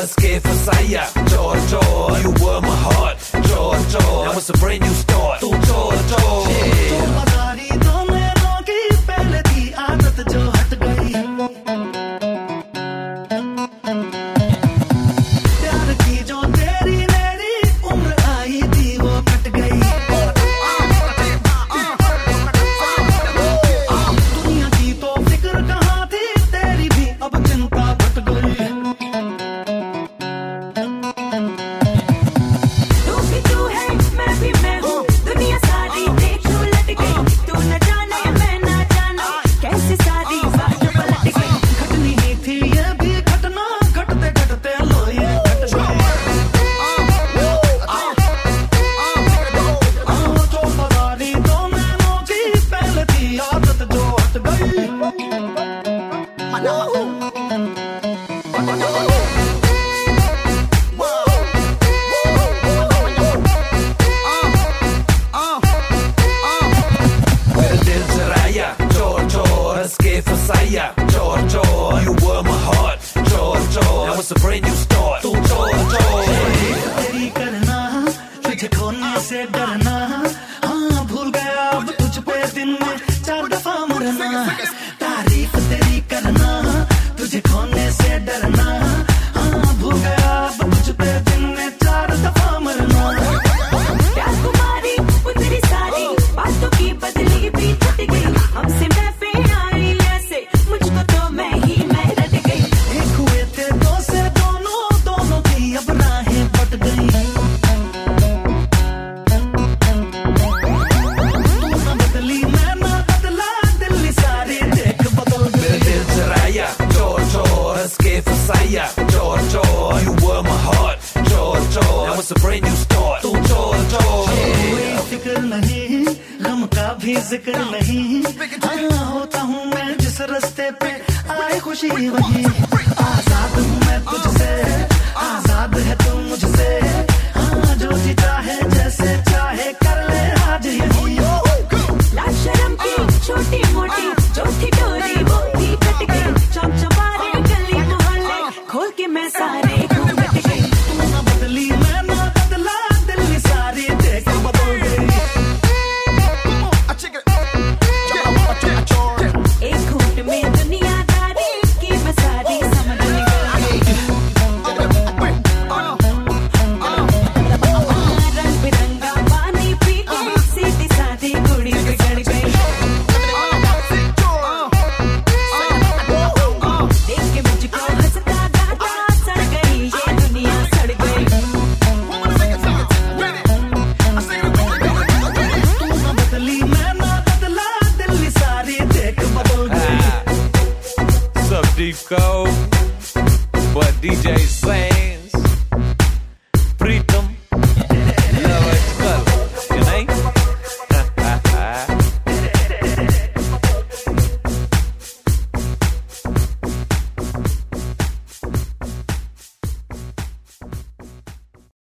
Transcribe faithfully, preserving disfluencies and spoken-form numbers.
hës ke fësaja, joy, joy. You were my heart, joy, joy. Now it's a brand new start, तू joy, joy. तू मदारी तो नैनों की पहले थी आदत जो हट गई, प्यार की जो तेरी मेरी उम्र आई थी वो कट गई। दुनिया की तो फिक्र कहाँ थी तेरी भी अब चिंता घट गई। तू भी तू है मैं भी मैं हूँ, दुनिया सारी देख तू लट गई। तू न जाने मैं ना जाना कैसे सारी बातें पलट गई। घटनी ही थी ये भी घटना, घटते घटते लो ये घट गई। तो मदारी तो नैनों की पहले थी आदत जो हट गई। मेरा दिल चराया, joy, joy. हës के फसाया, joy, joy. You were my heart, joy, joy. Now it's a brand new start, तू joy, joy. तेरी करना तुझे खोने से डरना, हाँ भूल गया अब तुझ पे दिन में चार दफा मरना। तारीफ तेरी करना तुझे खोने से डरना, हाँ भूल गया अब तुझ पे दिन में चार दफा मरना। प्यार कुमारी वो तेरी सारी बातों की बदली भी टूट गई। हमसे मैं फिर आई ऐसे मुझको तो मैं ही मैं रट गई। एक हुए थे दो से दोनों, दोनों की अब राहें बट गई। तू ना बदली मैं ना बदला, दिल्ली सारी देख बदल मेरा गई। दिल चराया, joy, joy. हës के फसाया, joy, joy. You were my heart, joy, joy. Now it's a brand new start, तू joy, joy. कोई फिक्र नहीं, गम का भी जिक्र नहीं, हाँ होता हूँ मैं जिस रास्ते पे आए खुशी वही। आजाद हूँ मैं तुझसे, आजाद है तू मुझसे, हाँ जो जी चाहे जैसे चाहे कर ले आज यही। लाज शर्म की छोटी मोटी जो थी डोरी वो भी कट गई। चौक चौबारे गली मोहल्ले खोल के मैं सारे घूम कट गई। तू ना बदली मैं ना बदला, दिल्ली सारी देख बदल गई। एक घूंट में दुनियादारी की मैं सारी समझ गई। रंग बिरंगा पानी पी के सीधी सादी कुड़ी बिगड़ गई। देख के मुझको हंसता गाता सड़ गई ये दुनिया सड़ गई। तू ना बदली मैं ना बदला, दिल्ली सारी देख बदल गई। What's up, Deco?